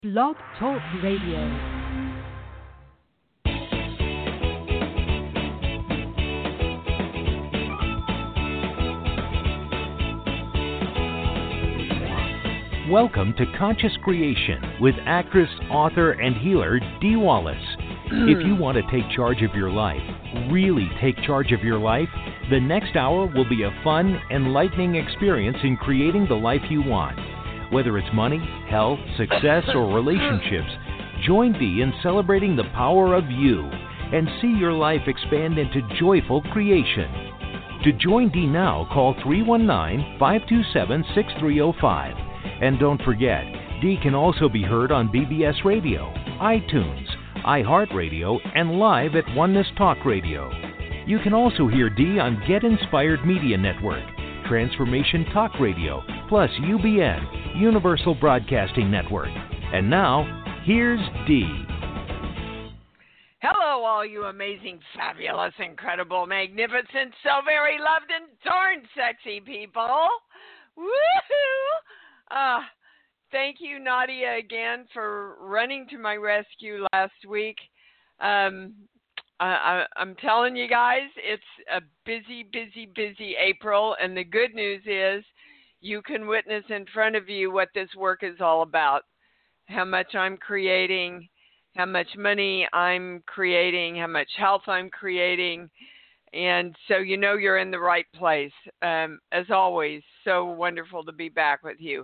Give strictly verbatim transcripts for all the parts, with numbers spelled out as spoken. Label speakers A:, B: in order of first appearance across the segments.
A: Blog Talk Radio.
B: Welcome to Conscious Creation with actress, author, and healer Dee Wallace. If you want to take charge of your life, really take charge of your life, the next hour will be a fun, enlightening experience in creating the life you want. Whether it's money, health, success, or relationships, join Dee in celebrating the power of you and see your life expand into joyful creation. To join Dee now, call three one nine, five two seven, six three zero five. And don't forget, Dee can also be heard on B B S Radio, iTunes, iHeartRadio, and live at Oneness Talk Radio. You can also hear Dee on Get Inspired Media Network, Transformation Talk Radio, plus U B N, Universal Broadcasting Network. And now, here's Dee.
C: Hello, all you amazing, fabulous, incredible, magnificent, so very loved and darn sexy people. Woohoo! Uh, thank you, Nadia, again for running to my rescue last week. Um, I, I, I'm telling you guys, it's a busy, busy, busy April, and the good news is you can witness in front of you what this work is all about, how much I'm creating, how much money I'm creating, how much health I'm creating, and so you know you're in the right place. Um, as always, so wonderful to be back with you.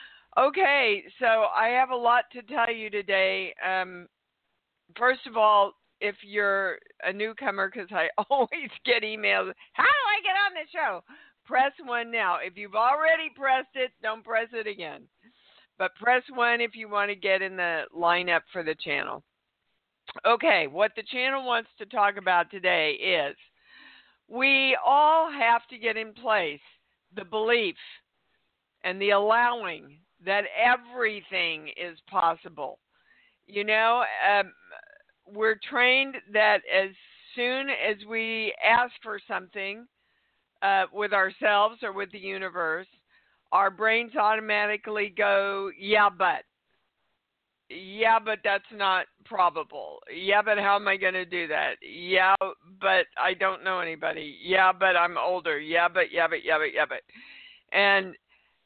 C: Okay, so I have a lot to tell you today. Um, first of all, if you're a newcomer, because I always get emails, how do I get on the show? Press one now. If you've already pressed it, don't press it again. But press one if you want to get in the lineup for the channel. Okay, what the channel wants to talk about today is we all have to get in place the belief and the allowing that everything is possible. You know, um, we're trained that as soon as we ask for something uh, with ourselves or with the universe, our brains automatically go, yeah, but. Yeah, but that's not probable. Yeah, but how am I going to do that? Yeah, but I don't know anybody. Yeah, but I'm older. Yeah, but, yeah, but, yeah, but, yeah, but. And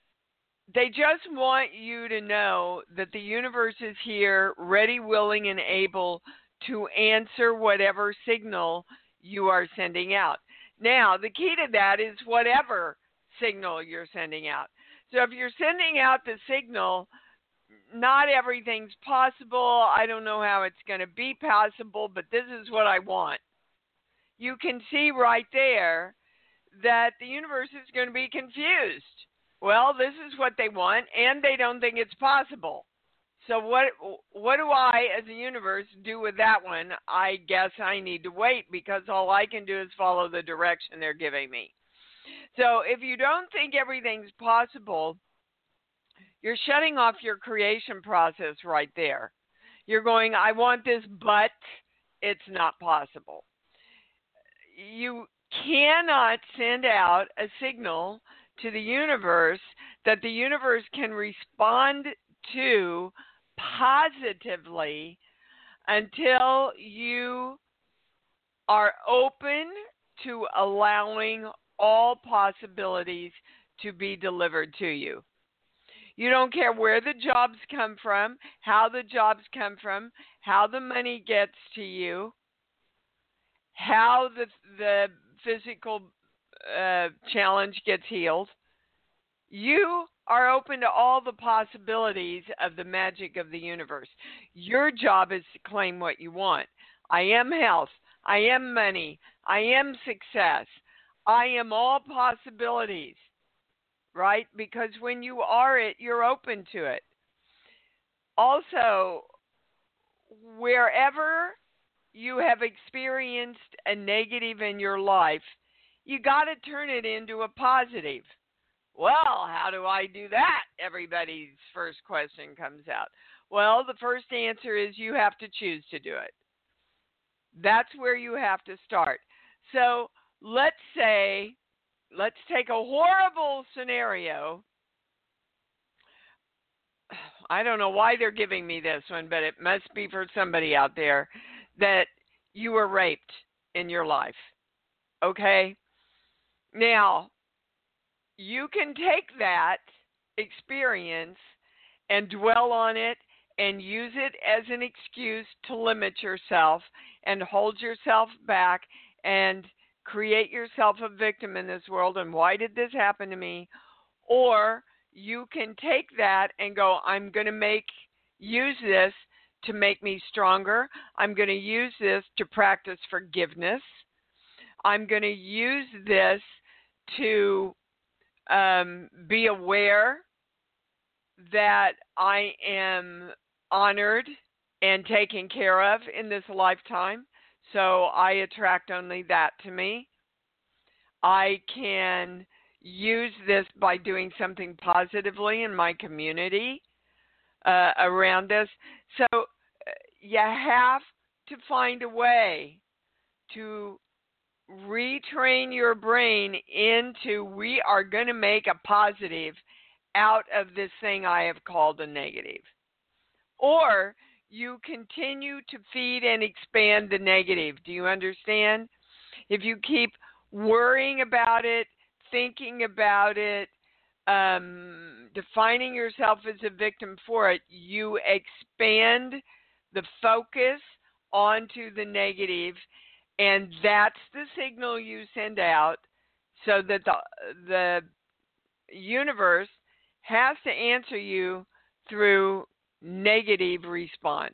C: they just want you to know that the universe is here, ready, willing, and able to answer whatever signal you are sending out. Now, the key to that is whatever signal you're sending out. So if you're sending out the signal, not everything's possible, I don't know how it's going to be possible, but this is what I want. You can see right there that the universe is going to be confused. Well, this is what they want, and they don't think it's possible. So what what do I, as a universe, do with that one? I guess I need to wait because all I can do is follow the direction they're giving me. So if you don't think everything's possible, you're shutting off your creation process right there. You're going, I want this, but it's not possible. You cannot send out a signal to the universe that the universe can respond to positively until you are open to allowing all possibilities to be delivered to you. You don't care where the jobs come from, how the jobs come from, how the money gets to you, how the the physical uh, challenge gets healed. You are open to all the possibilities of the magic of the universe. Your job is to claim what you want. I am health. I am money. I am success. I am all possibilities, right? Because when you are it, you're open to it. Also, wherever you have experienced a negative in your life, you got to turn it into a positive. Well, how do I do that? Everybody's first question comes out. Well, the first answer is you have to choose to do it. That's where you have to start. So let's say, let's take a horrible scenario. I don't know why they're giving me this one, but it must be for somebody out there, that you were raped in your life. Okay? Now, you can take that experience and dwell on it and use it as an excuse to limit yourself and hold yourself back and create yourself a victim in this world. And why did this happen to me? Or you can take that and go, I'm going to make use this to make me stronger. I'm going to use this to practice forgiveness. I'm going to use this to um, be aware that I am honored and taken care of in this lifetime. So I attract only that to me. I can use this by doing something positively in my community uh, around us. So uh, you have to find a way to retrain your brain into, we are going to make a positive out of this thing I have called a negative. Or you continue to feed and expand the negative. Do you understand? If you keep worrying about it, thinking about it, um, defining yourself as a victim for it, you expand the focus onto the negative, and that's the signal you send out so that the the universe has to answer you through negative response.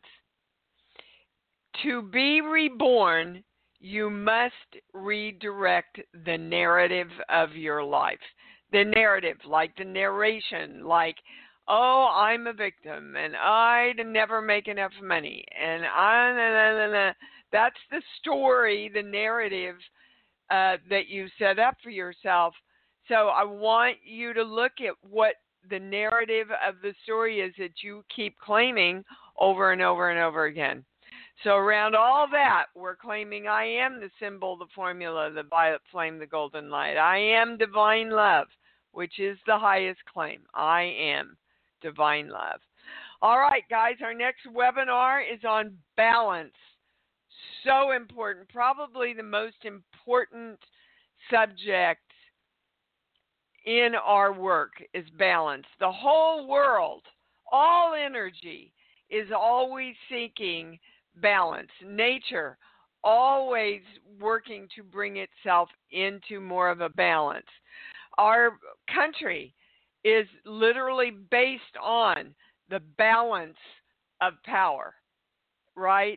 C: To be reborn, you must redirect the narrative of your life. The narrative, like the narration, like, oh, I'm a victim, and I'd never make enough money, and I, nah, nah, nah, nah. That's the story, the narrative uh, that you set up for yourself. So I want you to look at what the narrative of the story is that you keep claiming over and over and over again. So around all that, we're claiming I am the symbol, the formula, the violet flame, the golden light. I am divine love, which is the highest claim. I am divine love. All right, guys, our next webinar is on balance. So important, probably the most important subject in our work is balance. The whole world, all energy is always seeking balance. Nature always working to bring itself into more of a balance. Our country is literally based on the balance of power, right?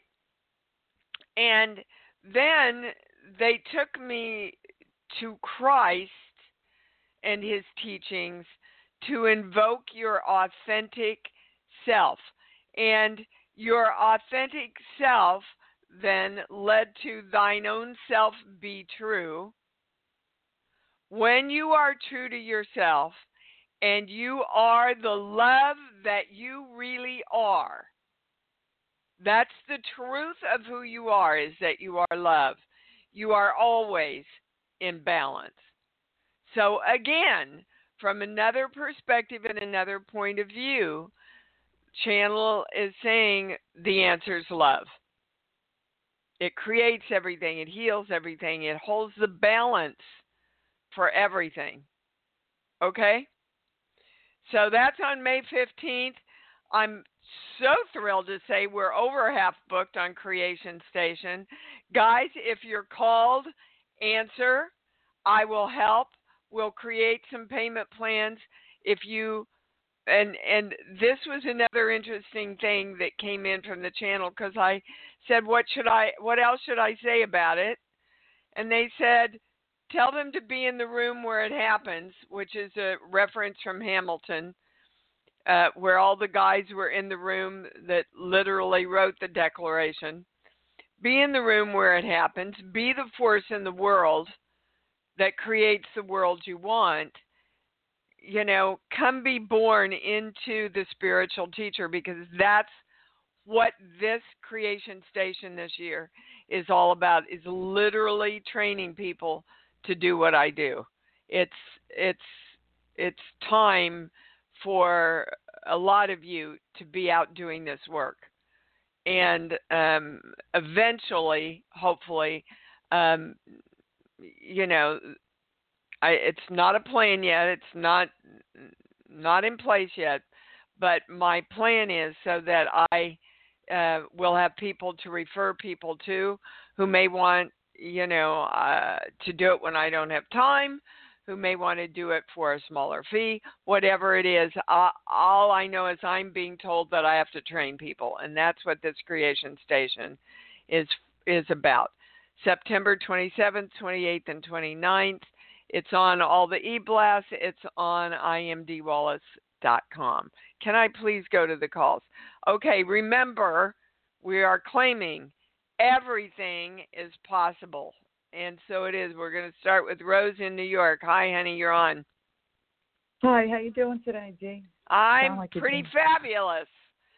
C: And then they took me to Christ and his teachings to invoke your authentic self. And your authentic self then led to thine own self be true. When you are true to yourself and you are the love that you really are, that's the truth of who you are, is that you are love. You are always in balance. So again, from another perspective and another point of view, Channel is saying the answer is love. It creates everything. It heals everything. It holds the balance for everything. Okay? So that's on May fifteenth. I'm so thrilled to say we're over half booked on Creation Station. Guys, if you're called, answer. I will help. We'll create some payment plans. If you And and this was another interesting thing that came in from the channel, because I said, what should I, what else should I say about it? And they said, tell them to be in the room where it happens, which is a reference from Hamilton, uh, where all the guys were in the room that literally wrote the Declaration. Be in the room where it happens. Be the force in the world that creates the world you want. You know, come be born into the spiritual teacher, because that's what this Creation Station this year is all about, is literally training people to do what I do. It's it's it's time for a lot of you to be out doing this work. And um, eventually, hopefully, um, you know, I, it's not a plan yet. It's not not in place yet. But my plan is so that I uh, will have people to refer people to who may want, you know, uh, to do it when I don't have time, who may want to do it for a smaller fee, whatever it is. Uh, all I know is I'm being told that I have to train people, and that's what this creation station is is about. September twenty-seventh, twenty-eighth, and twenty-ninth. It's on all the e-blasts. It's on I am D Wallace dot com. Can I please go to the calls? Okay, remember, we are claiming everything is possible. And so it is. We're going to start with Rose in New York. Hi, honey, you're on.
D: Hi, how you doing today, G?
C: I'm
D: like
C: pretty fabulous.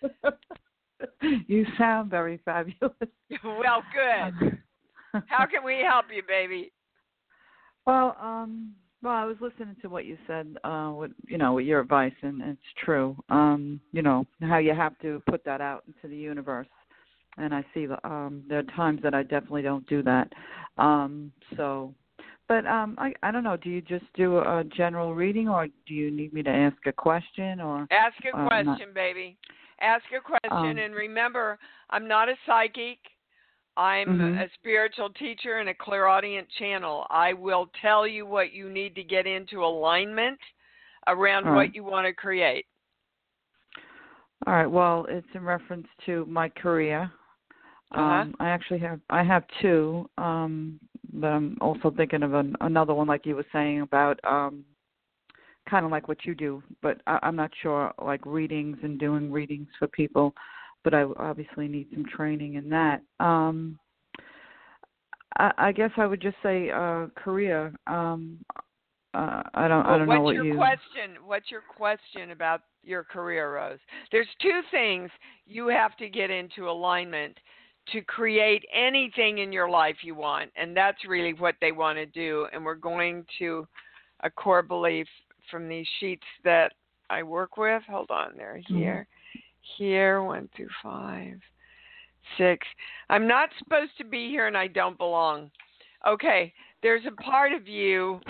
D: You sound very fabulous.
C: Well, good. How can we help you, baby?
D: Well, um, well, I was listening to what you said, uh, with, you know, with your advice, and it's true. Um, you know, how you have to put that out into the universe. And I see um, there are times that I definitely don't do that. Um, so, but um, I, I don't know. Do you just do a general reading, or do you need me to ask a question? Or
C: ask a
D: uh,
C: question,
D: not?
C: baby. Ask a question,
D: Um,
C: and remember, I'm not a psychic. I'm
D: mm-hmm.
C: a spiritual teacher and a clairaudient channel. I will tell you what you need to get into alignment around
D: All
C: what
D: right.
C: you want to create.
D: All right. Well, it's in reference to my career.
C: Uh-huh.
D: Um, I actually have I have two, um, but I'm also thinking of an, another one, like you were saying about um, kind of like what you do. But I, I'm not sure, like readings and doing readings for people. But I obviously need some training in that. Um, I, I guess I would just say uh, career. Um, uh, I don't
C: well,
D: I don't know
C: what's
D: what
C: your
D: you.
C: question? What's your question about your career, Rose? There's two things you have to get into alignment to create anything in your life you want, and that's really what they want to do. And we're going to a core belief from these sheets that I work with. Hold on, they're here. Mm-hmm. Here, one through five, six. I'm not supposed to be here and I don't belong. Okay, there's a part of you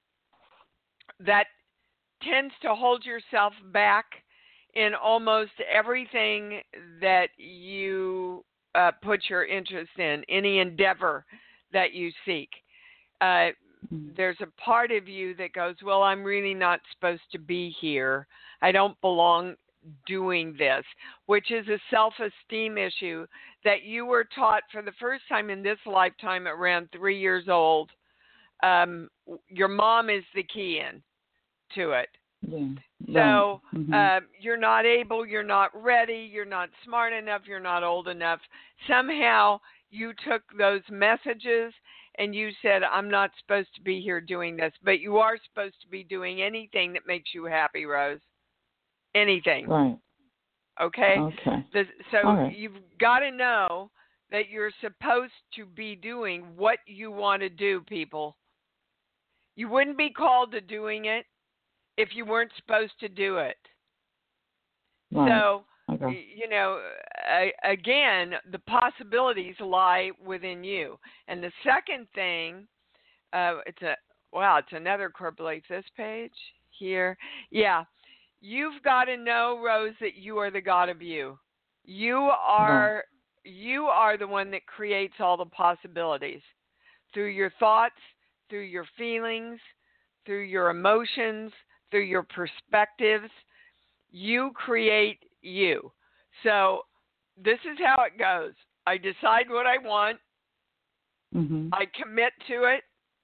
C: that tends to hold yourself back in almost everything that you uh, put your interest in, any endeavor that you seek. Uh, there's a part of you that goes, well, I'm really not supposed to be here. I don't belong doing this, which is a self-esteem issue that you were taught for the first time in this lifetime around three years old. Um, your mom is the key in to it.
D: Yeah.
C: So
D: mm-hmm.
C: uh, you're not able, you're not ready, you're not smart enough, you're not old enough. Somehow you took those messages and you said, I'm not supposed to be here doing this, but you are supposed to be doing anything that makes you happy, Rose. Anything.
D: Right.
C: Okay?
D: Okay.
C: The, so
D: right.
C: You've got to know that you're supposed to be doing what you want to do, people. You wouldn't be called to doing it if you weren't supposed to do it.
D: Right.
C: So,
D: okay.
C: you know, again, the possibilities lie within you. And the second thing, uh, it's a, wow, it's another core belief, this page here. Yeah. You've got to know, Rose, that you are the God of you. You are, right. you are the one that creates all the possibilities through your thoughts, through your feelings, through your emotions, through your perspectives. You create you. So this is how it goes. I decide what I want.
D: Mm-hmm.
C: I commit to it.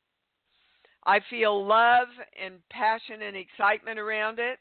C: I feel love and passion and excitement around it.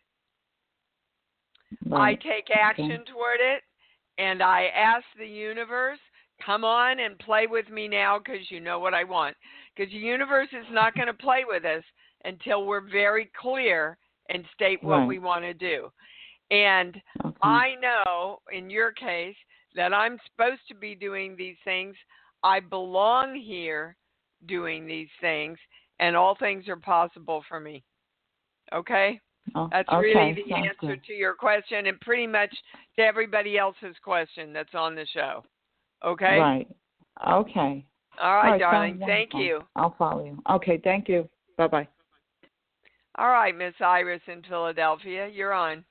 D: Right.
C: I take action okay. toward it, and I ask the universe, come on and play with me now because you know what I want. Because the universe is not going to play with us until we're very clear and state what
D: right.
C: we want to do. And
D: okay.
C: I know, in your case, that I'm supposed to be doing these things. I belong here doing these things, and all things are possible for me. Okay?
D: Oh,
C: That's
D: okay.
C: really the
D: Sounds
C: answer
D: good.
C: to your question and pretty much to everybody else's question that's on the show. Okay?
D: Right. Okay.
C: All right,
D: All right,
C: darling.
D: sounds
C: Thank
D: wonderful.
C: you.
D: I'll follow you. Okay, thank you. Bye-bye.
C: All right, Miss Iris in Philadelphia. You're on.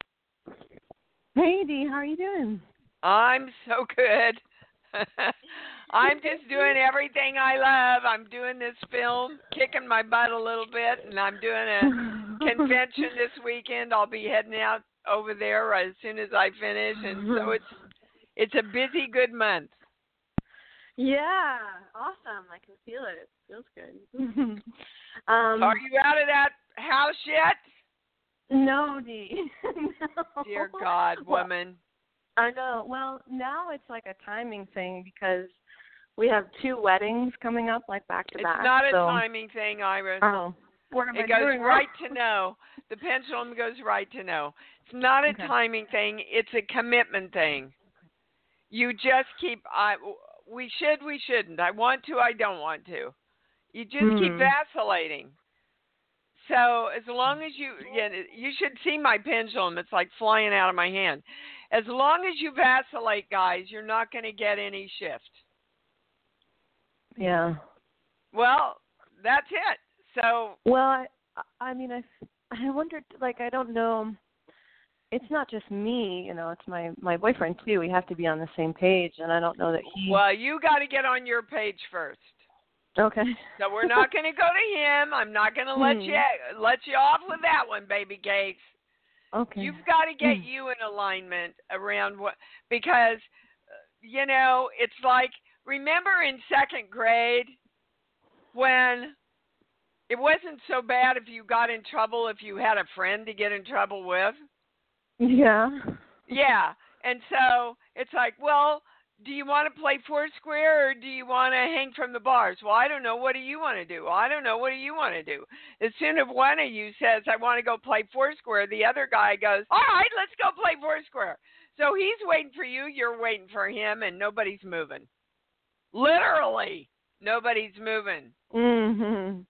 E: Hey, Dee, how are you doing?
C: I'm so good. I'm just doing everything I love. I'm doing this film, kicking my butt a little bit, and I'm doing a convention this weekend. I'll be heading out over there as soon as I finish, and so it's it's a busy, good month.
E: Yeah, awesome. I can feel it. It feels good. um,
C: Are you out of that house yet?
E: No, Dee. No.
C: Dear God, woman.
E: Well, I know. Well, now it's like a timing thing because we have two weddings coming up, like back to
C: It's
E: back.
C: not a
E: so.
C: timing thing, Iris.
E: Oh. What am
C: It
E: I
C: goes
E: doing
C: right
E: wrong?
C: to no. The pendulum goes right to no. It's not a
E: Okay.
C: timing thing. It's a commitment thing. You just keep. I. We should. We shouldn't. I want to. I don't want to. You just
E: Hmm.
C: keep vacillating. So as long as you, yeah, you should see my pendulum. It's like flying out of my hand. As long as you vacillate, guys, you're not going to get any shift.
E: Yeah.
C: Well, that's it. So.
E: Well, I, I mean, I, I wondered, like, I don't know. It's not just me, you know. It's my my boyfriend too. We have to be on the same page, and I don't know that he.
C: Well, you got to get on your page first.
E: Okay.
C: So we're not going to go to him. I'm not going to let
E: Hmm.
C: you let you off with that one, baby cakes.
E: Okay.
C: You've got to get
E: Hmm.
C: you in alignment around what, because uh, you know, it's like, remember in second grade when it wasn't so bad if you got in trouble if you had a friend to get in trouble with?
E: Yeah.
C: Yeah. And so it's like, well, do you want to play Foursquare or do you want to hang from the bars? Well, I don't know. What do you want to do? Well, I don't know. What do you want to do? As soon as one of you says, I want to go play Foursquare, the other guy goes, all right, let's go play Foursquare. So he's waiting for you. You're waiting for him, and nobody's moving. Literally, nobody's moving.
E: Mhm.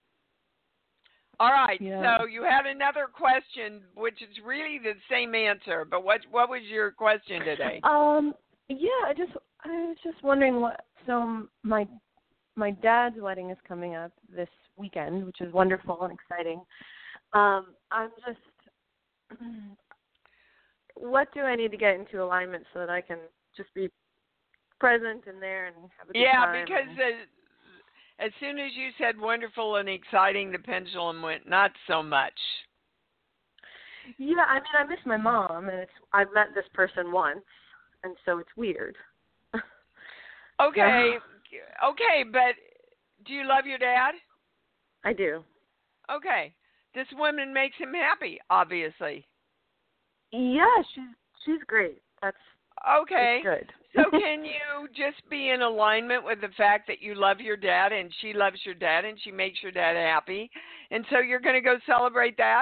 C: All right.
E: Yeah.
C: So you had another question, which is really the same answer. But what what was your question today?
E: Um. Yeah. I just I was just wondering what. So my my dad's wedding is coming up this weekend, which is wonderful and exciting. Um. I'm just. What do I need to get into alignment so that I can just be present and there and have a good
C: Yeah,
E: time?
C: because
E: and...
C: as, as soon as you said wonderful and exciting, the pendulum went not so much.
E: Yeah, I mean, I miss my mom, and it's I've met this person once, and so it's weird.
C: Okay,
E: Yeah.
C: okay, but do you love your dad?
E: I do.
C: Okay, this woman makes him happy, obviously.
E: Yeah, she's she's great. That's
C: Okay.
E: good.
C: So can you just be in alignment with the fact that you love your dad and she loves your dad and she makes your dad happy, and so you're going to go celebrate that?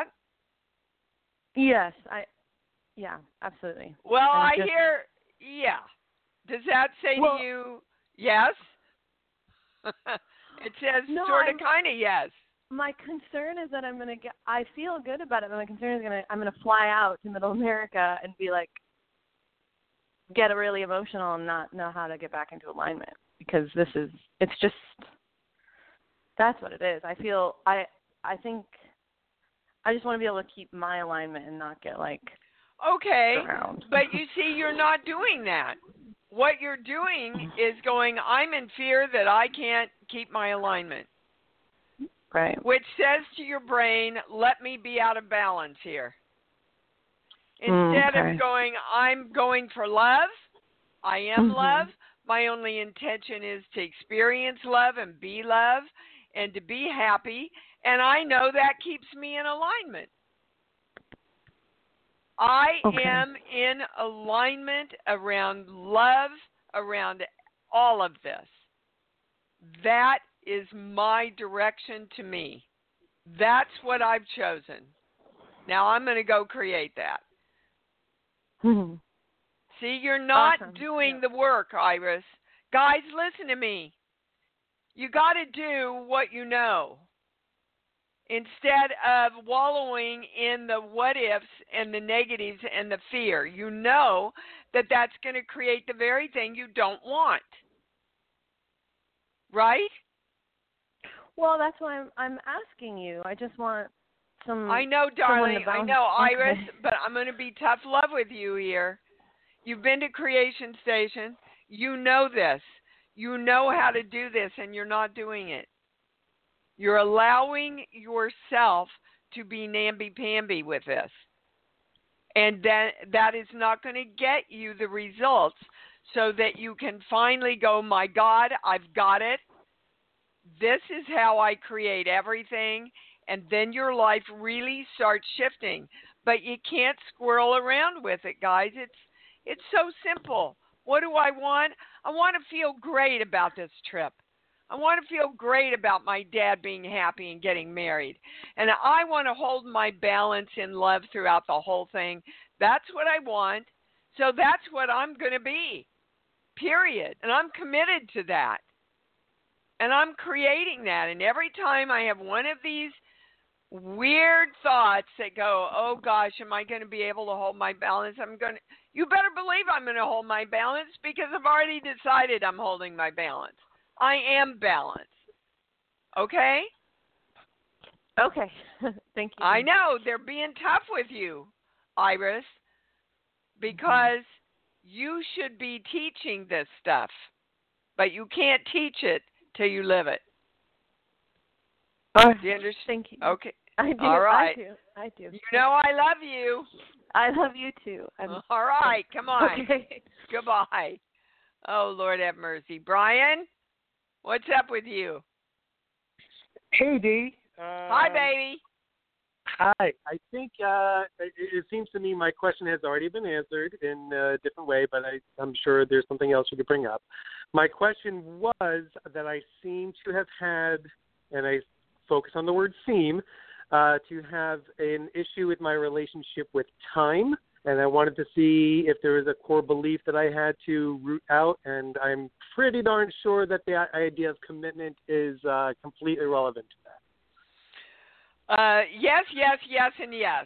E: Yes, I. Yeah, absolutely.
C: Well,
E: I'm
C: I
E: just-
C: hear, yeah. Does that say
E: Well-
C: to you, yes? It says
E: No,
C: sort of,
E: I'm-
C: kind of yes.
E: My concern is that I'm gonna get. I feel good about it, but my concern is gonna. I'm gonna fly out to Middle America and be like, get really emotional and not know how to get back into alignment because this is. It's just. That's what it is. I feel. I. I think. I just want to be able to keep my alignment and not get like.
C: Okay,
E: around.
C: but you see, you're not doing that. What you're doing is going, I'm in fear that I can't keep my alignment.
E: Right.
C: Which says to your brain, let me be out of balance here.
E: Mm,
C: Instead
E: okay.
C: of going, I'm going for love, I am
E: Mhm.
C: love. My only intention is to experience love and be love and to be happy. And I know that keeps me in alignment. I
E: Okay.
C: am in alignment around love, around all of this. That is my direction to me. That's what I've chosen. Now I'm going to go create that.
E: Mhm.
C: See, you're not
E: Awesome.
C: doing
E: Yeah.
C: the work, Iris. Guys, listen to me. You got to do what you know. instead of wallowing in the what ifs and the negatives and the fear. You know that that's going to create the very thing you don't want. Right?
E: Well, that's why I'm, I'm asking you. I just want some.
C: I know,
E: someone
C: darling.
E: to
C: I
E: bounce-
C: know, Iris,
E: Okay.
C: but I'm going to be tough love with you here. You've been to Creation Station. You know this. You know how to do this, and you're not doing it. You're allowing yourself to be namby-pamby with this. And that, that is not going to get you the results so that you can finally go, my God, I've got it. This is how I create everything. And then your life really starts shifting. But you can't squirrel around with it, guys. It's, it's so simple. What do I want? I want to feel great about this trip. I want to feel great about my dad being happy and getting married. And I want to hold my balance in love throughout the whole thing. That's what I want. So that's what I'm going to be, period. And I'm committed to that. And I'm creating that. And every time I have one of these weird thoughts that go, oh, gosh, am I going to be able to hold my balance? I'm going to, you better believe I'm going to hold my balance because I've already decided I'm holding my balance. I am balanced. Okay?
E: Okay. Thank you.
C: I know. They're being tough with you, Iris, because you should be teaching this stuff, but you can't teach it till you live it.
E: Oh,
C: Do you understand?
E: thank you.
C: Okay.
E: I do.
C: All right.
E: I do. I do.
C: You know I love you.
E: I love you too. I'm,
C: All right. Come on.
E: Okay.
C: Goodbye. Oh, Lord have mercy. Brian? What's up with you?
F: Hey, Dee. Um,
C: Hi, baby.
F: Hi. I think uh, it, it seems to me my question has already been answered in a different way, but I, I'm sure there's something else you could bring up. My question was that I seem to have had, and I focus on the word seem, uh, to have an issue with my relationship with time. And I wanted to see if there was a core belief that I had to root out, and I'm pretty darn sure that the idea of commitment is uh, completely irrelevant to that.
C: Uh, yes, yes, yes, and yes.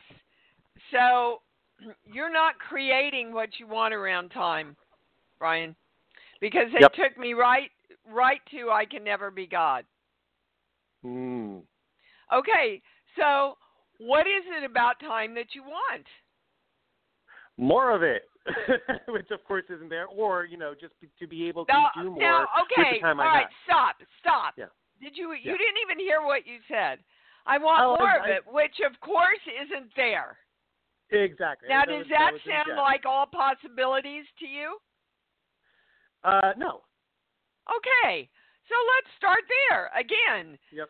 C: So you're not creating what you want around time, Brian, because it
F: Yep.
C: took me right, right to I can never be God.
F: Mm.
C: Okay, so what is it about time that you want?
F: More of it, which of course isn't there, or, you know, just to be able to
C: Now,
F: do more
C: now okay,
F: with the time
C: all
F: I
C: right,
F: have.
C: stop, stop.
F: Yeah.
C: Did you? You
F: Yeah.
C: didn't even hear what you said. I want
F: Oh,
C: more
F: I-
C: of it, which of course isn't there.
F: Exactly.
C: Now,
F: That
C: does
F: was-
C: that
F: was in
C: sound
F: jest.
C: like all possibilities to you?
F: Uh, no.
C: Okay, so let's start there again.
F: Yep.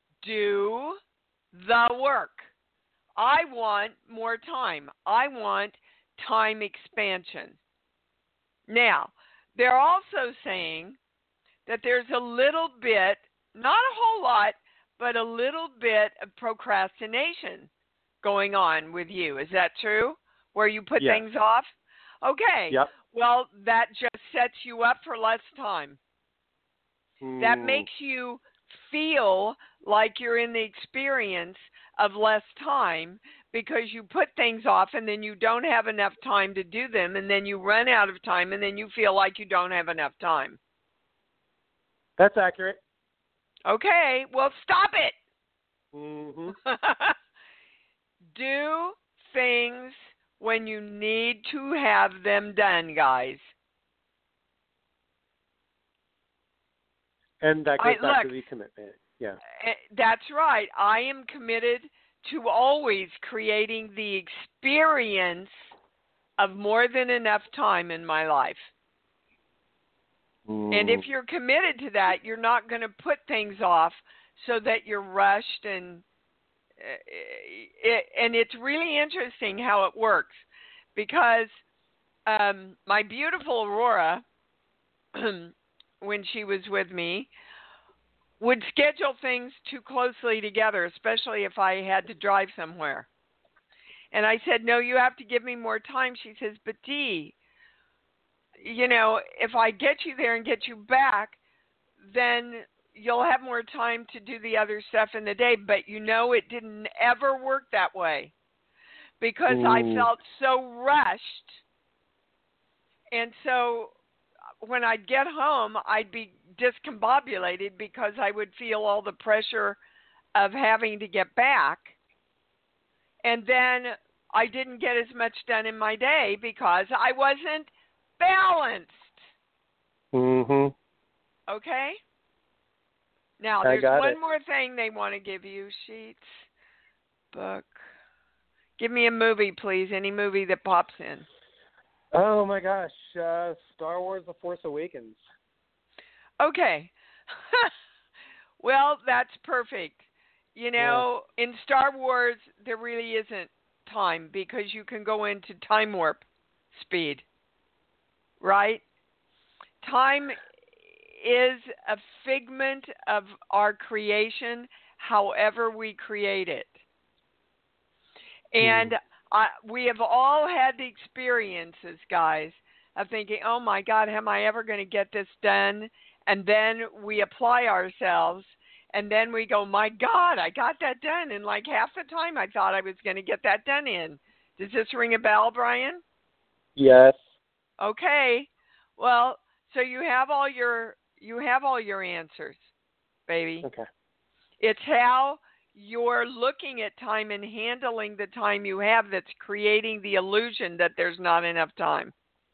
C: Do the work. I want more time. I want time expansion. Now, they're also saying that there's a little bit, not a whole lot, but a little bit of procrastination going on with you. Is that true? Where you put
F: Yes.
C: things off? Okay.
F: Yep.
C: Well, that just sets you up for less time. That
F: Mm.
C: makes you feel like you're in the experience of less time because you put things off and then you don't have enough time to do them, and then you run out of time, and then you feel like you don't have enough time.
F: That's accurate.
C: Okay, well, stop it.
F: Mm-hmm.
C: Do things when you need to have them done, guys.
F: And that goes
C: I-
F: back
C: look,
F: to the commitment. Yeah.
C: Eh, That's right. I am committed to always creating the experience of more than enough time in my life.
F: Mm.
C: And if you're committed to that, you're not going to put things off so that you're rushed. And it, and it's really interesting how it works, because um, my beautiful Aurora, when she was with me, would schedule things too closely together, especially if I had to drive somewhere. And I said, no, you have to give me more time. She says, but Dee, you know, if I get you there and get you back, then you'll have more time to do the other stuff in the day, but you know it didn't ever work that way because
F: Ooh.
C: I felt so rushed. And so when I'd get home, I'd be discombobulated because I would feel all the pressure of having to get back. And then I didn't get as much done in my day because I wasn't balanced.
F: Mhm.
C: Okay? Now,
F: I
C: there's
F: got
C: one
F: it.
C: more thing they want to give you. Sheets, book. Give me a movie, please. Any movie that pops in.
F: Oh, my gosh. Uh, Star Wars The Force Awakens.
C: Okay. Well, that's perfect. You know, yeah. In Star Wars, there really isn't time because you can go into time warp speed, right? Time is a figment of our creation, however we create it. And mm. I, we have all had the experiences, guys, of thinking, oh, my God, am I ever going to get this done? And then we apply ourselves, and then we go, my God, I got that done. And like half the time I thought I was going to get that done in. Does this ring a bell, Brian?
F: Yes.
C: Okay. Well, so you have all your you have all your answers, baby.
F: Okay.
C: It's how you're looking at time and handling the time you have that's creating the illusion that there's not enough time.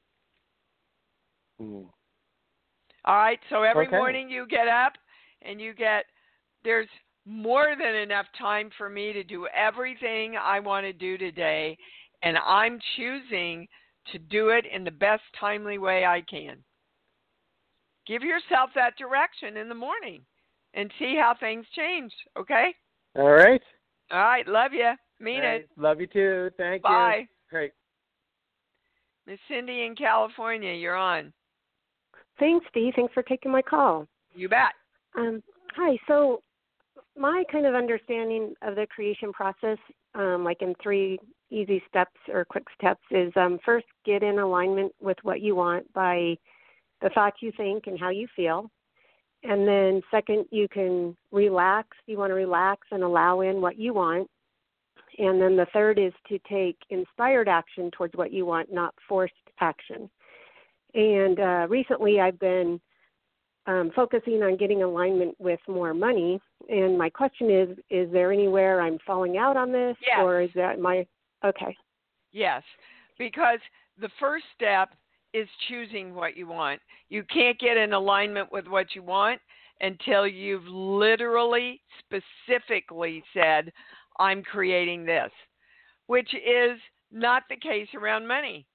F: Mm.
C: All right, so every
F: okay.
C: morning you get up and you get, there's more than enough time for me to do everything I want to do today, and I'm choosing to do it in the best timely way I can. Give yourself that direction in the morning and see how things change, okay?
F: All right.
C: All right, love you. Mean
F: right.
C: it.
F: Love you too. Thank
C: Bye.
F: you. Bye. Right.
C: Miss Cindy in California, you're on.
G: Thanks, Dee. Thanks for taking my call.
C: You bet.
G: Um, hi. So my kind of understanding of the creation process, um, like in three easy steps or quick steps, is um, first get in alignment with what you want by the thoughts you think and how you feel. And then second, you can relax. You want to relax and allow in what you want. And then the third is to take inspired action towards what you want, not forced action. And uh, recently I've been um, focusing on getting alignment with more money. And my question is, is there anywhere I'm falling out on this?
C: Yes.
G: Or is that my, okay.
C: Yes, because the first step is choosing what you want. You can't get in alignment with what you want until you've literally, specifically said, I'm creating this, which is not the case around money.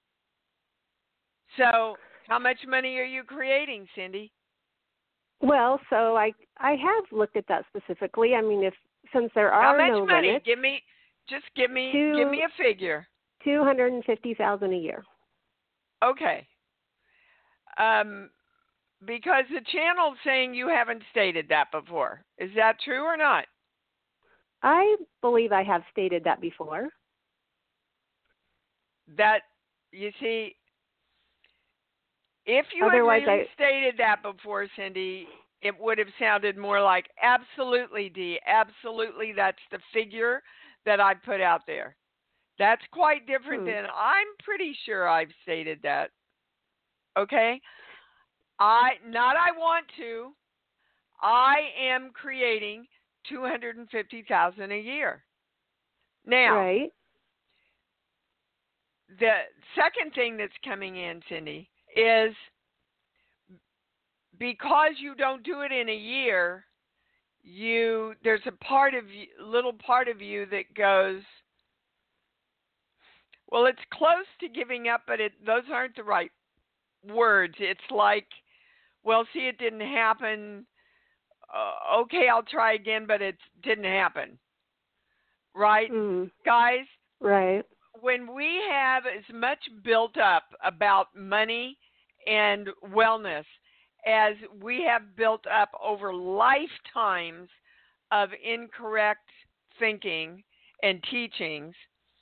C: So how much money are you creating, Cindy?
G: Well, so I I have looked at that specifically. I mean, if since there are
C: how much
G: no
C: money?
G: limits,
C: Give me, just give me,
G: two,
C: give me a figure.
G: Two hundred and fifty thousand a year.
C: Okay. Um, because the channel's saying you haven't stated that before. Is that true or not?
G: I believe I have stated that before.
C: That, you see, if you
G: Otherwise
C: had really
G: I...
C: stated that before, Cindy, it would have sounded more like, absolutely, Dee, absolutely, that's the figure that I put out there. That's quite different
G: hmm.
C: than, I'm pretty sure I've stated that. Okay? I, not I want to, I am creating two hundred fifty thousand dollars a year. Now,
G: right.
C: The second thing that's coming in, Cindy, is because you don't do it in a year, you there's a part of you, little part of you that goes, well, it's close to giving up, but it, those aren't the right words. It's like, well, see, it didn't happen. Uh, okay, I'll try again, but it didn't happen. Right?
G: Mm.
C: Guys?
G: Right.
C: When we have as much built up about money and wellness as we have built up over lifetimes of incorrect thinking and teachings,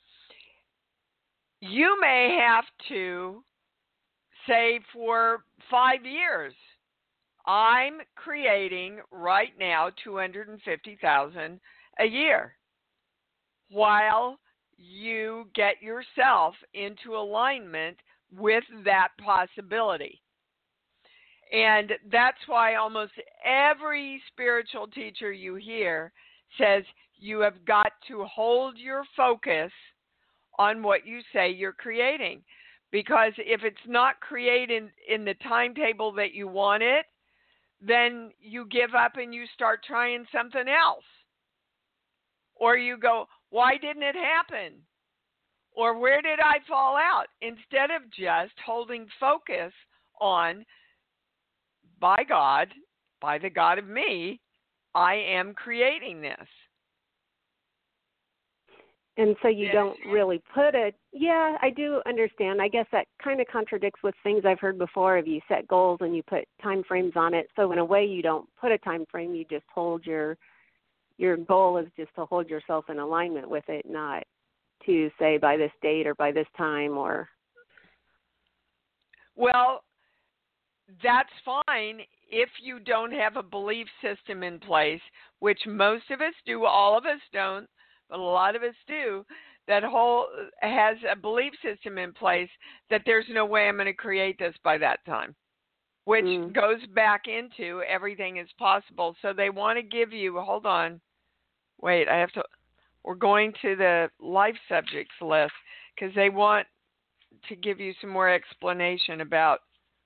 C: you may have to say for five years, I'm creating right now two hundred fifty thousand dollars a year while you get yourself into alignment with that possibility. And that's why almost every spiritual teacher you hear says you have got to hold your focus on what you say you're creating. Because if it's not created in the timetable that you want it, then you give up and you start trying something else. Or you go, why didn't it happen? Or where did I fall out? Instead of just holding focus on, by God, by the God of me, I am creating this.
G: And so you
C: Yeah.
G: don't really put a, yeah, I do understand. I guess that kind of contradicts with things I've heard before of you set goals and you put time frames on it. So in a way you don't put a time frame, you just hold your, your goal is just to hold yourself in alignment with it, not to say by this date or by this time or.
C: Well, that's fine if you don't have a belief system in place, which most of us do, all of us don't, but a lot of us do, that whole has a belief system in place that there's no way I'm going to create this by that time, which
G: Mm.
C: goes back into everything is possible. So they want to give you, hold on, wait, I have to, we're going to the life subjects list because they want to give you some more explanation about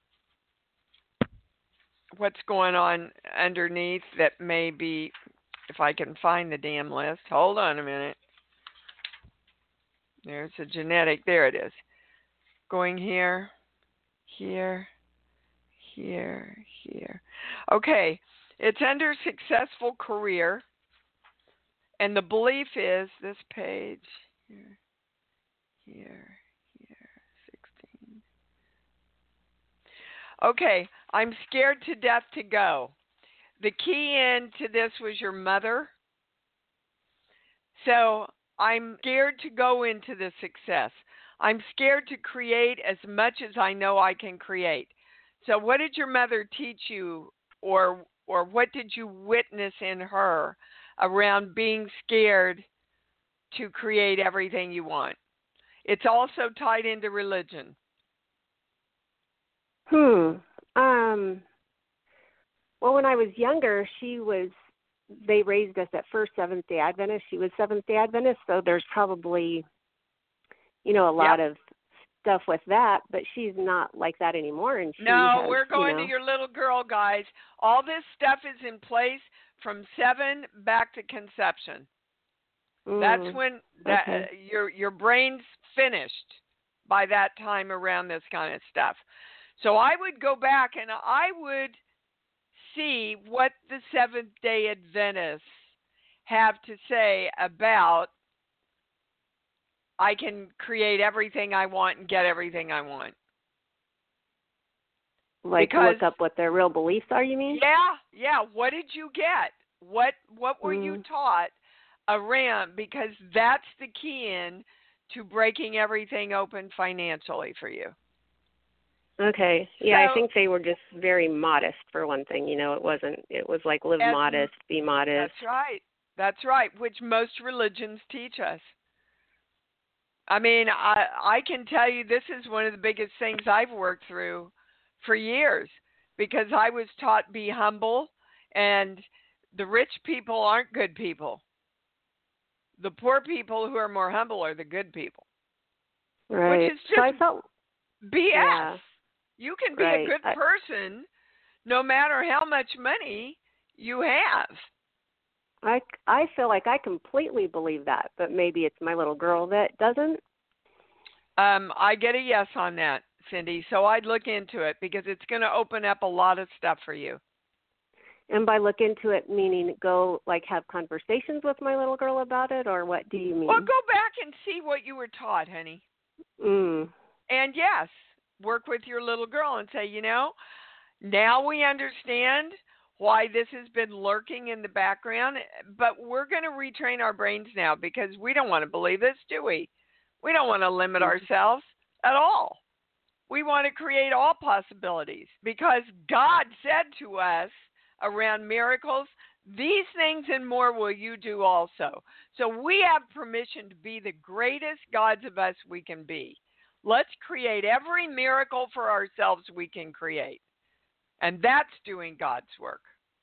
C: what's going on underneath that may be, if I can find the damn list. Hold on a minute. There's a genetic. There it is. Going here, here, here, here. Okay. It's under successful career. And the belief is this page, here, here, here, sixteen. Okay. I'm scared to death to go. The key in to this was your mother. So I'm scared to go into the success. I'm scared to create as much as I know I can create. So what did your mother teach you, or or what did you witness in her around being scared to create everything you want? It's also tied into religion.
G: Hmm. Um. Well, when I was younger, she was, they raised us at first Seventh-day Adventist. She was Seventh-day Adventist, so there's probably, you know, a lot
C: Yep.
G: of stuff with that, but she's not like that anymore. And she
C: No,
G: has,
C: we're going
G: you know,
C: to your little girl, guys. All this stuff is in place from seven back to conception.
G: mm,
C: That's when that
G: okay.
C: uh, your your brain's finished by that time around this kind of stuff. So I would go back and I would see what the Seventh-day Adventists have to say about I can create everything I want and get everything I want.
G: Like
C: because,
G: look up what their real beliefs are, you mean?
C: Yeah, yeah. What did you get? What what were
G: mm.
C: you taught around? Because that's the key in to breaking everything open financially for you.
G: Okay. Yeah,
C: So,
G: I think they were just very modest for one thing. You know, it wasn't, it was like live
C: as,
G: modest, be modest.
C: That's right. That's right, which most religions teach us. I mean, I I can tell you this is one of the biggest things I've worked through for years because I was taught be humble, and the rich people aren't good people. The poor people who are more humble are the good people.
G: Right.
C: Which is just
G: so I felt,
C: B S.
G: yeah.
C: You can be
G: Right.
C: a good
G: I,
C: person no matter how much money you have.
G: I, I feel like I completely believe that, but maybe it's my little girl that doesn't.
C: Um, I get a yes on that, Cindy. So I'd look into it because it's going to open up a lot of stuff for you.
G: And by look into it, meaning go like have conversations with my little girl about it, or what do you mean?
C: Well, go back and see what you were taught, honey.
G: Mm.
C: And yes, work with your little girl and say, you know, now we understand why this has been lurking in the background, but we're going to retrain our brains now because we don't want to believe this, do we? We don't want to limit
G: Mm-hmm.
C: ourselves at all. we want to create all possibilities because God said to us around miracles, these things and more will you do also. So we have permission to be the greatest gods of us we can be. Let's create every miracle for ourselves we can create. And that's doing God's work.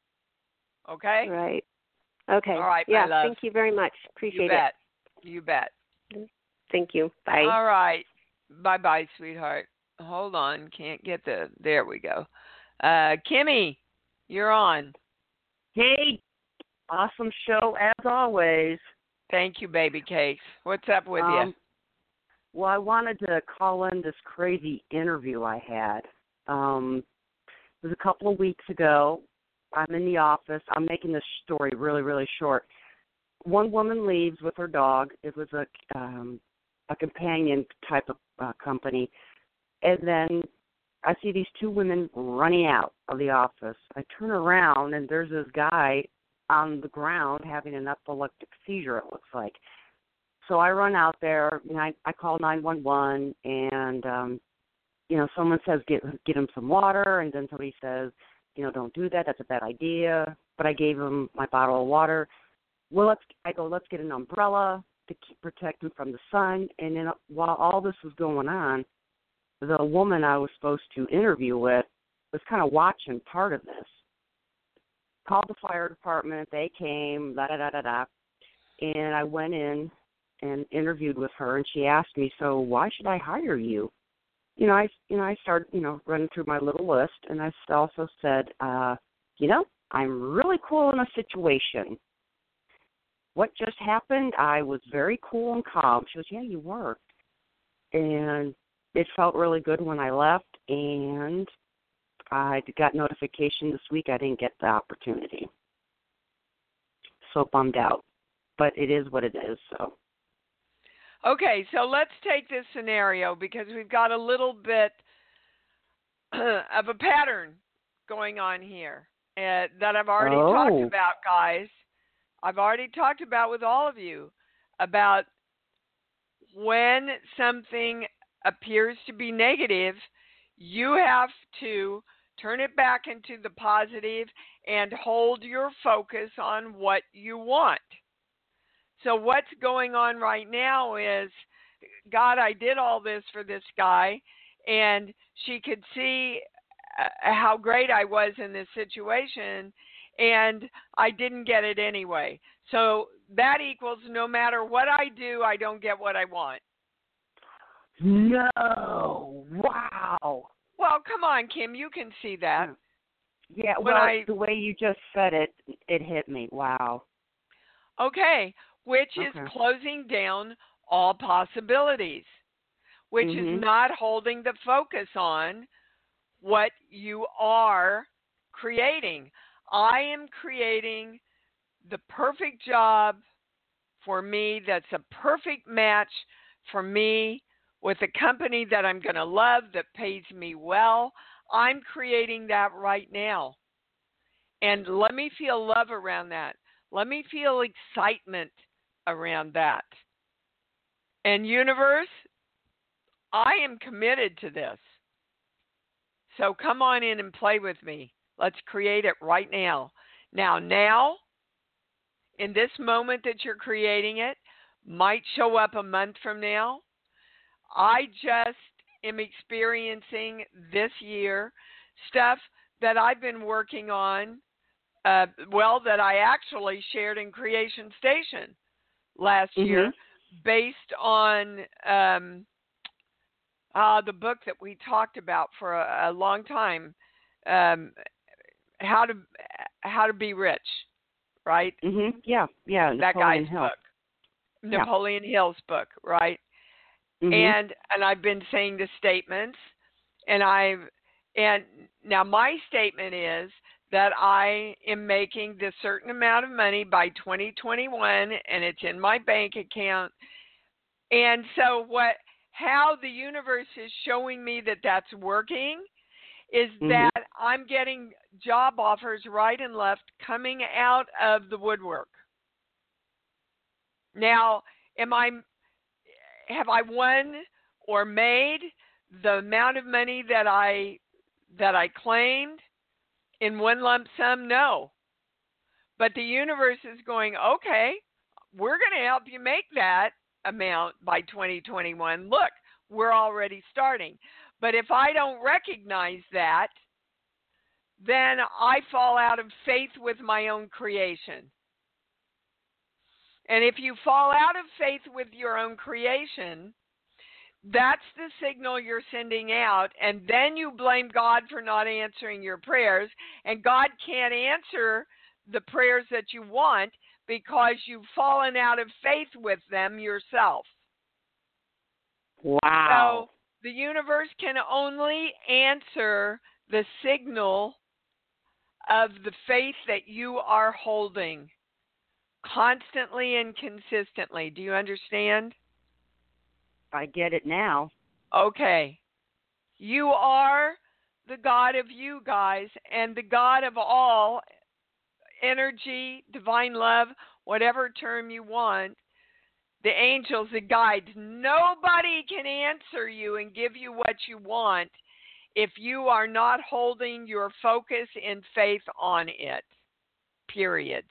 C: Okay?
G: Right. Okay.
C: All right,
G: yeah,
C: my love.
G: thank you very much. Appreciate
C: you bet. it. You bet.
G: Thank you. Bye.
C: All right. Bye-bye, sweetheart. Hold on. Can't get the... There we go. Uh, Kimmy, you're on.
H: Hey, awesome show as always.
C: Thank you, baby cakes. What's up with
H: um,
C: you?
H: Well, I wanted to call in this crazy interview I had. Um, it was a couple of weeks ago. I'm in the office. I'm making this story really, really short. One woman leaves with her dog. It was a um, a companion type of uh, company. And then I see these two women running out of the office. I turn around, and there's this guy on the ground having an epileptic seizure, it looks like. So I run out there, and I, I call nine one one, and, um, you know, someone says get get him some water, and then somebody says, you know, don't do that. That's a bad idea. But I gave him my bottle of water. Well, let's. I go, let's get an umbrella to keep, protect him from the sun. And then while all this was going on, the woman I was supposed to interview with was kind of watching part of this. Called the fire department. They came, da da da da da. And I went in and interviewed with her, and she asked me, so why should I hire you? You know, I, you know, I started, you know, running through my little list, and I also said, uh, you know, I'm really cool in a situation. What just happened? I was very cool and calm. She goes, yeah, you were. And it felt really good when I left, and I got notification this week I didn't get the opportunity. So bummed out. But it is what it is, so.
C: Okay, so let's take this scenario because we've got a little bit of a pattern going on here uh, that I've already
H: oh.
C: talked about, guys. I've already talked about with all of you about when something appears to be negative, you have to turn it back into the positive and hold your focus on what you want. So what's going on right now is, God, I did all this for this guy, and she could see uh, how great I was in this situation, and I didn't get it anyway. So that equals no matter what I do, I don't get what I want.
H: No. Wow.
C: Well, come on, Kim, you can see that.
H: Yeah,
C: when
H: well,
C: I,
H: the way you just said it, it hit me. Wow.
C: Okay, which
H: okay.
C: is closing down all possibilities, which
H: mm-hmm.
C: is not holding the focus on what you are creating. I am creating the perfect job for me that's a perfect match for me with a company that I'm going to love, that pays me well. I'm creating that right now. And let me feel love around that. Let me feel excitement around that. And universe, I am committed to this. So come on in and play with me. Let's create it right now. Now, now, in this moment that you're creating it, might show up a month from now. I just am experiencing this year stuff that I've been working on, uh, well, that I actually shared in Creation Station last
H: mm-hmm.
C: year, based on um, uh, the book that we talked about for a, a long time, um, how to how to be rich, right?
H: Mm-hmm. Yeah, yeah.
C: That
H: Napoleon
C: guy's
H: Hill.
C: book, Napoleon yeah. Hill's book, right?
H: Mm-hmm.
C: And and I've been saying the statements, and I've and now my statement is that I am making this certain amount of money by twenty twenty-one, and it's in my bank account. And so what? How the universe is showing me that that's working is
H: mm-hmm.
C: that I'm getting job offers right and left coming out of the woodwork. Now, am I? Have I won or made the amount of money that I that I claimed in one lump sum? No. But the universe is going, okay, we're going to help you make that amount by twenty twenty-one. Look, we're already starting. But if I don't recognize that, then I fall out of faith with my own creation. And if you fall out of faith with your own creation, that's the signal you're sending out. And then you blame God for not answering your prayers. And God can't answer the prayers that you want because you've fallen out of faith with them yourself.
H: Wow.
C: So the universe can only answer the signal of the faith that you are holding constantly and consistently. Do you understand?
H: I get it now.
C: Okay. You are the God of you guys and the God of all energy, divine love, whatever term you want, the angels, the guides. Nobody can answer you and give you what you want if you are not holding your focus and faith on it, period.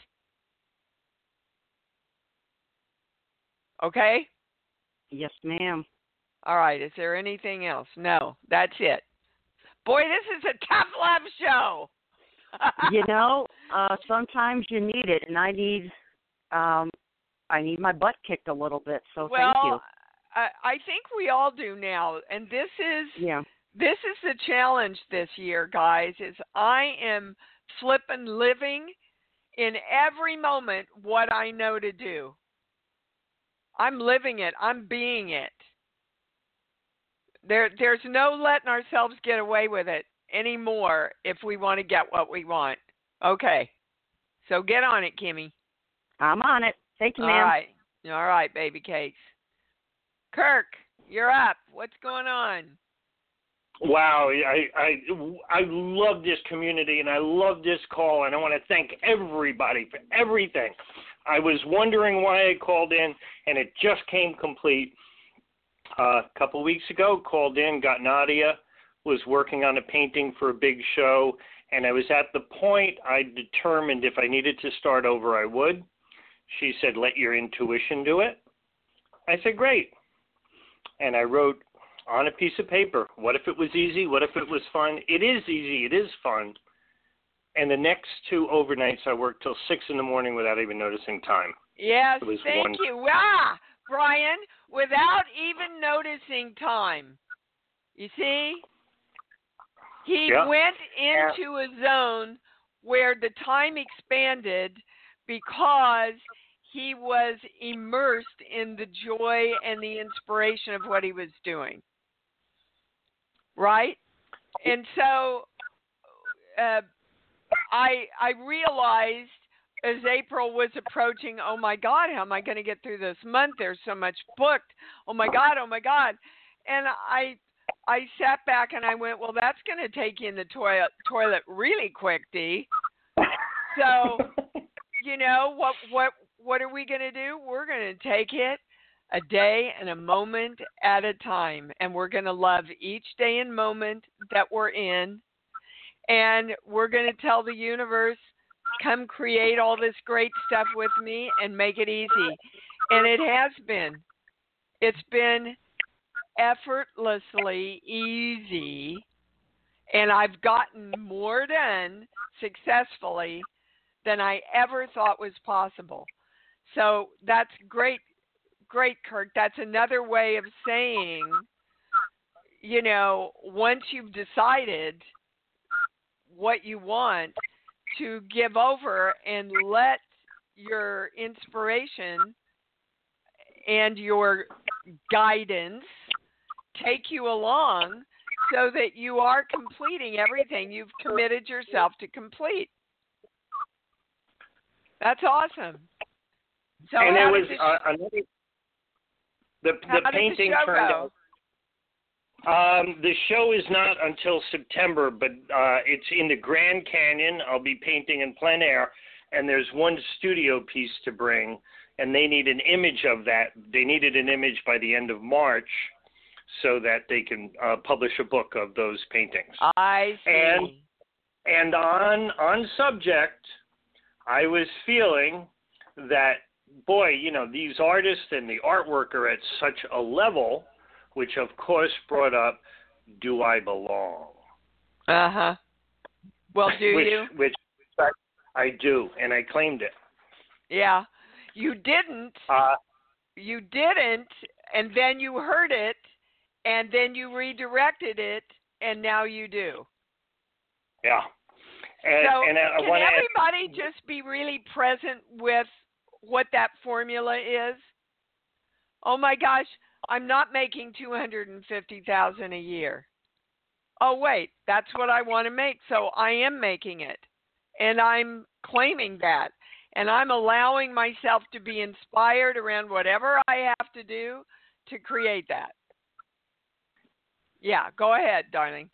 C: Okay?
H: Yes, ma'am.
C: All right. Is there anything else? No, that's it. Boy, this is a tough love show.
H: You know, uh, sometimes you need it, and I need, um, I need my butt kicked a little bit. So
C: well,
H: thank you.
C: I, I think we all do now, and this is
H: yeah.
C: This is the challenge this year, guys. Is I am flipping living in every moment what I know to do. I'm living it. I'm being it. There, there's no letting ourselves get away with it anymore if we want to get what we want. Okay. So get on it, Kimmy.
H: I'm on it. Thank you, ma'am.
C: All right. All right, baby cakes. Kirk, you're up. What's going on?
I: Wow, I, I, I love this community and I love this call, and I want to thank everybody for everything. I was wondering why I called in, and it just came complete. Uh, a couple weeks ago, called in, got Nadia, was working on a painting for a big show, and I was at the point I determined if I needed to start over, I would. She said, let your intuition do it. I said, great. And I wrote on a piece of paper, what if it was easy? What if it was fun? It is easy. It is fun. And the next two overnights, I worked till six in the morning without even noticing time.
C: Yes,
I: it was
C: thank
I: wonderful.
C: you. Ah, Brian, without even noticing time. You see? He
I: yeah.
C: went into a zone where the time expanded because he was immersed in the joy and the inspiration of what he was doing. Right? And so uh, I I realized as April was approaching, oh my God, how am I going to get through this month? There's so much booked. Oh my God, oh my God. And I I sat back and I went, well, that's going to take you in the toilet toilet really quick, Dee. So, you know, what what what are we going to do? We're going to take it a day and a moment at a time, and we're going to love each day and moment that we're in, and we're going to tell the universe, come create all this great stuff with me and make it easy. And it has been. It's been effortlessly easy, and I've gotten more done successfully than I ever thought was possible. So that's great, great, Kirk. That's another way of saying, you know, once you've decided what you want, to give over and let your inspiration and your guidance take you along so that you are completing everything you've committed yourself to complete. That's awesome. So
I: and
C: how
I: it was
C: did the,
I: uh, another, the,
C: how
I: the painting
C: did the show
I: turned
C: go?
I: out. Um, the show is not until September, but uh, it's in the Grand Canyon. I'll be painting in plein air, and there's one studio piece to bring, and they need an image of that. They needed an image by the end of March. so that they can uh, publish a book of those paintings.
C: I see.
I: And and on on subject, I was feeling that, boy, you know, these artists and the artwork are at such a level, which of course brought up, do I belong?
C: Uh huh. Well, do
I: which,
C: you?
I: Which I, I do, and I claimed it.
C: Yeah, you didn't.
I: Uh,
C: you didn't, and then you heard it, and then you redirected it, and now you do.
I: Yeah. And,
C: so
I: and I
C: can
I: wanna
C: everybody
I: add,
C: just be really present with what that formula is? Oh my gosh, I'm not making two hundred fifty thousand dollars a year. Oh wait, that's what I want to make, so I am making it, and I'm claiming that, and I'm allowing myself to be inspired around whatever I have to do to create that. Yeah, go ahead, darling.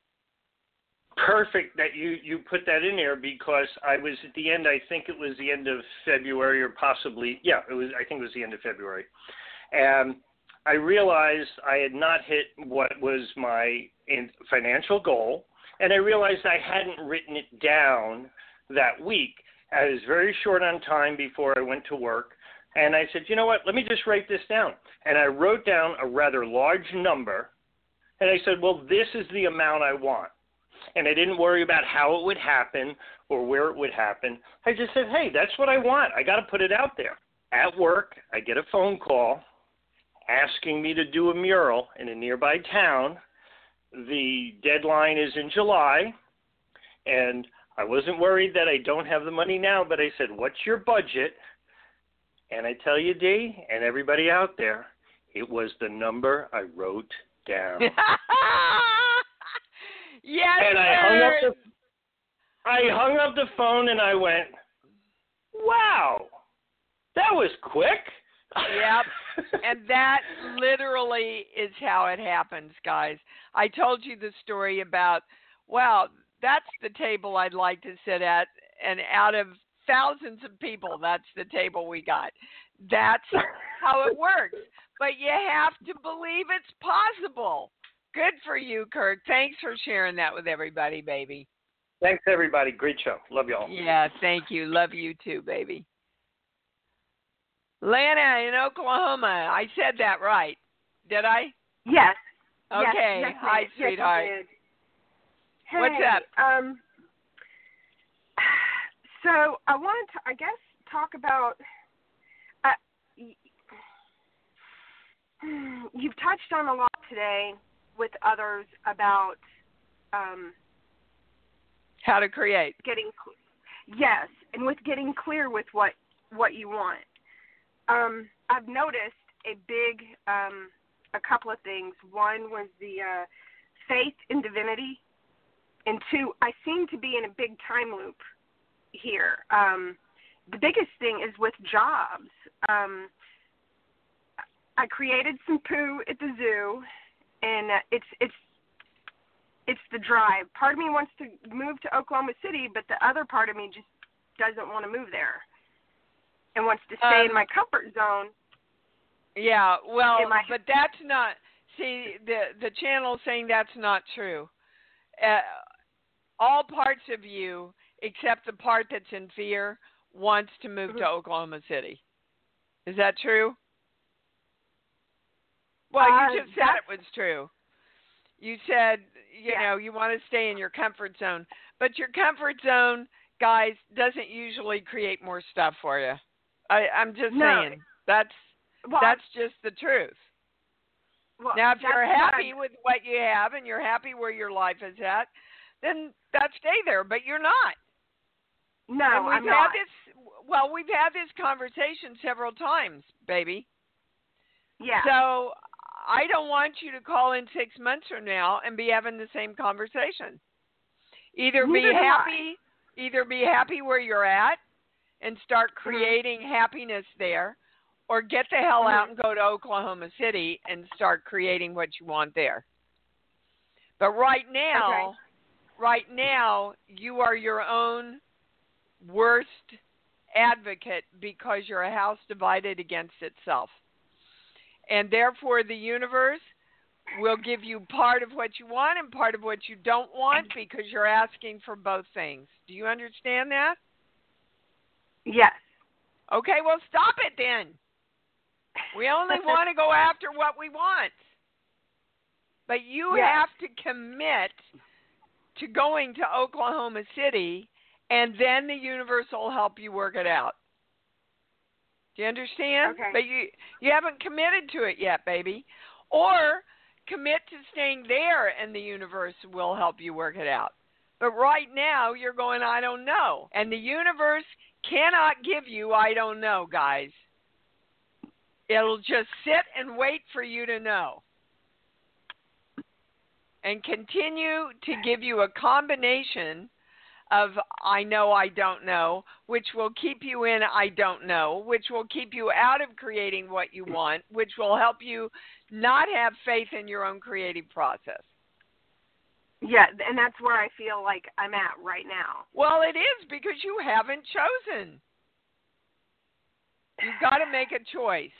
I: Perfect that you, you put that in there, because I was at the end, I think it was the end of February, or possibly, yeah, it was. I think it was the end of February. And I realized I had not hit what was my financial goal, and I realized I hadn't written it down that week. I was very short on time before I went to work, and I said, you know what, let me just write this down. And I wrote down a rather large number, and I said, well, this is the amount I want. And I didn't worry about how it would happen or where it would happen. I just said, hey, that's what I want. I got to put it out there. At work, I get a phone call asking me to do a mural in a nearby town. The deadline is in July, and I wasn't worried that I don't have the money now, but I said, what's your budget? And I tell you, Dee, and everybody out there, it was the number I wrote down.
C: Yes,
I: and I hung up the I hung up the phone and I went, wow, that was quick.
C: Yep. And that literally is how it happens, guys. I told you the story about, well, that's the table I'd like to sit at, and out of thousands of people, that's the table we got. That's how it works. But you have to believe it's possible. Good for you, Kirk. Thanks for sharing that with everybody, baby.
I: Thanks, everybody. Great show. Love y'all.
C: Yeah, thank you. Love you too, baby. Lana in Oklahoma. I said that right. Did I?
J: Yes.
C: Okay.
J: Yes, yes,
C: Hi,
J: yes,
C: sweetheart.
J: you did. Hey,
C: What's up?
J: Um, so I wanted to, I guess, talk about, uh, you've touched on a lot today with others about um,
C: how to create.
J: Getting yes, and with getting clear with what, what you want. Um, I've noticed a big, um, a couple of things. One was the uh, faith in divinity, and two, I seem to be in a big time loop here. Um, the biggest thing is with jobs. Um, I created some poo at the zoo. And uh, it's it's it's the drive. Part of me wants to move to Oklahoma City, but the other part of me just doesn't want to move there and wants to stay
C: um,
J: in my comfort zone.
C: Yeah, well,
J: my,
C: but that's not. See, the the channel saying that's not true. Uh, all parts of you, except the part that's in fear, wants to move mm-hmm. to Oklahoma City. Is that true? Well, you
J: uh,
C: just said it was true. You said, you
J: yeah.
C: know, you want to stay in your comfort zone. But your comfort zone, guys, doesn't usually create more stuff for you. I, I'm just
J: no.
C: saying. That's
J: well,
C: that's just the truth.
J: Well,
C: now, if you're happy
J: what
C: with what you have and you're happy where your life is at, then that's stay there. But you're not.
J: No,
C: and we've
J: I'm
C: had
J: not.
C: This, well, we've had this conversation several times, baby.
J: Yeah.
C: So I don't want you to call in six months from now and be having the same conversation. Either
J: Neither
C: be happy, I. either be happy where you're at and start creating mm-hmm. happiness there, or get the hell
J: mm-hmm.
C: out and go to Oklahoma City and start creating what you want there. But right now,
J: okay.
C: right now, you are your own worst advocate because you're a house divided against itself. And therefore, the universe will give you part of what you want and part of what you don't want because you're asking for both things. Do you understand that?
J: Yes.
C: Okay, well, stop it then. We only want to go after what we want. But you
J: yes.
C: have to commit to going to Oklahoma City, and then the universe will help you work it out. Do you understand?
J: Okay.
C: But you you haven't committed to it yet, baby. Or commit to staying there, and the universe will help you work it out. But right now, you're going, I don't know. And the universe cannot give you I don't know, guys. It'll just sit and wait for you to know. And continue to give you a combination of I know, I don't know, which will keep you in I don't know, which will keep you out of creating what you want, which will help you not have faith in your own creative process.
J: Yeah, and that's where I feel like I'm at right now.
C: Well, it is because you haven't chosen. You've got to make a choice.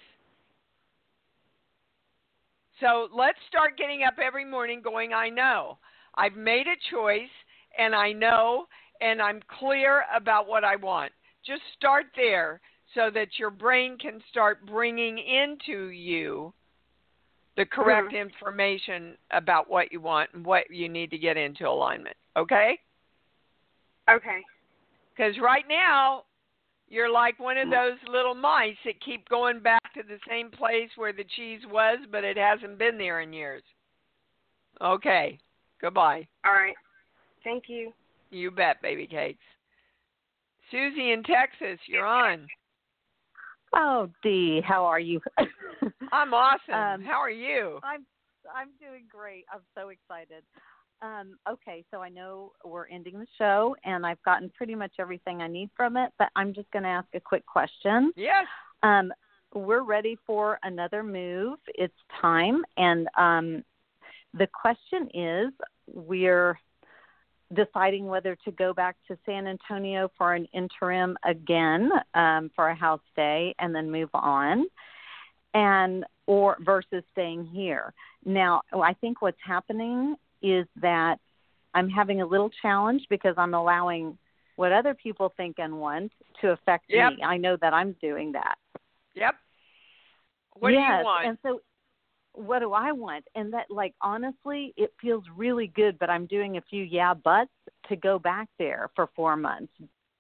C: So let's start getting up every morning going, I know. I've made a choice, and I know, and I'm clear about what I want. Just start there so that your brain can start bringing into you the correct mm-hmm. information about what you want and what you need to get into alignment. Okay?
J: Okay.
C: Because right now, you're like one of those little mice that keep going back to the same place where the cheese was, but it hasn't been there in years. Okay. Goodbye.
J: All right. Thank you.
C: You bet, baby cakes. Susie in Texas, you're on.
K: Oh, Dee, how are you?
C: I'm awesome.
K: Um,
C: how are you?
K: I'm I'm doing great. I'm so excited. Um, okay, so I know we're ending the show, and I've gotten pretty much everything I need from it, but I'm just going to ask a quick question.
C: Yes.
K: Um, we're ready for another move. It's time, and um, the question is we're deciding whether to go back to San Antonio for an interim again um, for a house stay and then move on, and or versus staying here. Now, I think what's happening is that I'm having a little challenge because I'm allowing what other people think and want to affect
C: yep.
K: me. I know that I'm doing that.
C: Yep. What
K: yes.
C: do you want?
K: And so what do I want? And that, like, honestly, it feels really good, but I'm doing a few yeah buts to go back there for four months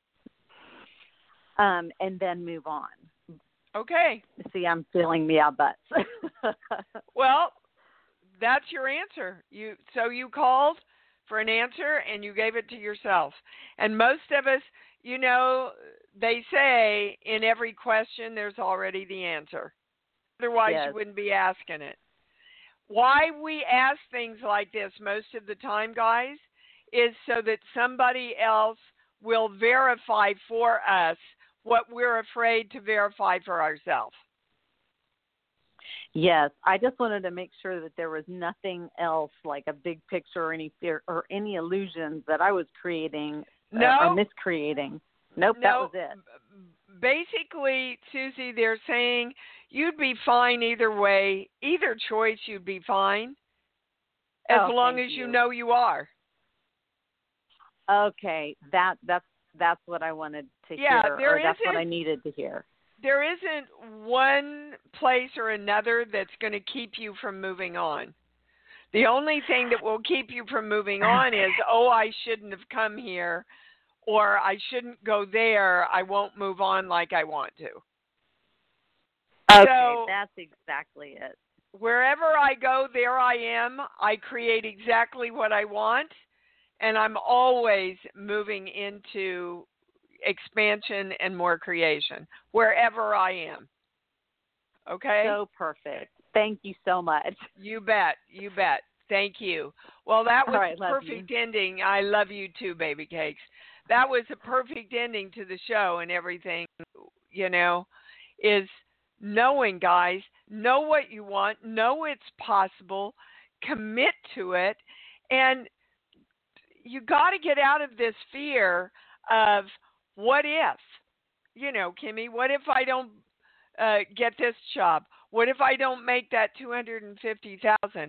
K: um, and then move on.
C: Okay.
K: See, I'm feeling yeah buts.
C: Well, that's your answer. You so you called for an answer and you gave it to yourself. And most of us, you know, they say in every question there's already the answer. Otherwise
K: yes.
C: you wouldn't be asking it. Why we ask things like this most of the time, guys, is so that somebody else will verify for us what we're afraid to verify for ourselves.
K: Yes, I just wanted to make sure that there was nothing else like a big picture or any fear or any illusions that I was creating
C: no.
K: uh, or miscreating. Nope,
C: no.
K: that was it.
C: Basically, Susie, they're saying you'd be fine either way. Either choice, you'd be fine as
K: oh,
C: long as you.
K: you
C: know you are.
K: Okay, that that's that's what I wanted to
C: yeah,
K: hear.
C: There
K: or that's what
C: isn't-
K: I needed to hear.
C: There isn't one place or another that's going to keep you from moving on. The only thing that will keep you from moving on is, oh, I shouldn't have come here, or I shouldn't go there. I won't move on like I want to.
K: Okay,
C: so,
K: that's exactly it.
C: Wherever I go, there I am. I create exactly what I want, and I'm always moving into expansion and more creation wherever I am. Okay?
K: So perfect. Thank you so much.
C: You bet. You bet. Thank you. Well, that was
K: right,
C: a perfect ending. I love you too, baby cakes. That was a perfect ending to the show and everything, you know, is knowing, guys, know what you want, know it's possible, commit to it, and you got to get out of this fear of what if, you know, Kimmy, what if I don't uh, get this job? What if I don't make that two hundred fifty thousand dollars?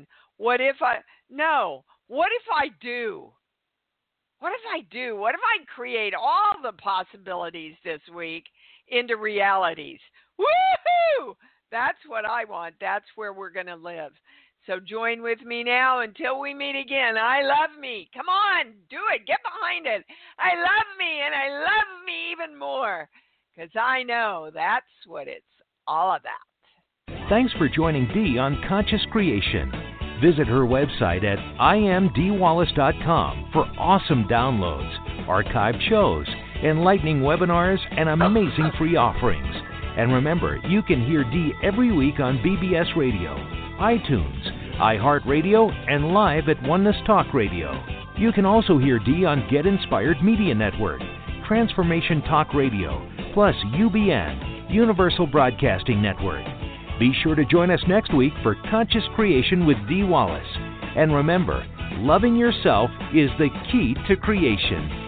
C: What if I, no, what if I do? What if I do? What if I create all the possibilities this week into realities? Woohoo! That's what I want. That's where we're going to live. So join with me now until we meet again. I love me. Come on, do it. Get behind it. I love me, and I love me even more because I know that's what it's all about.
B: Thanks for joining Dee on Conscious Creation. Visit her website at i am dee wallace dot com for awesome downloads, archived shows, enlightening webinars, and amazing free offerings. And remember, you can hear Dee every week on B B S Radio, iTunes, iHeartRadio, and live at Oneness Talk Radio. You can also hear Dee on Get Inspired Media Network, Transformation Talk Radio, plus U B N, Universal Broadcasting Network. Be sure to join us next week for Conscious Creation with Dee Wallace. And remember, loving yourself is the key to creation.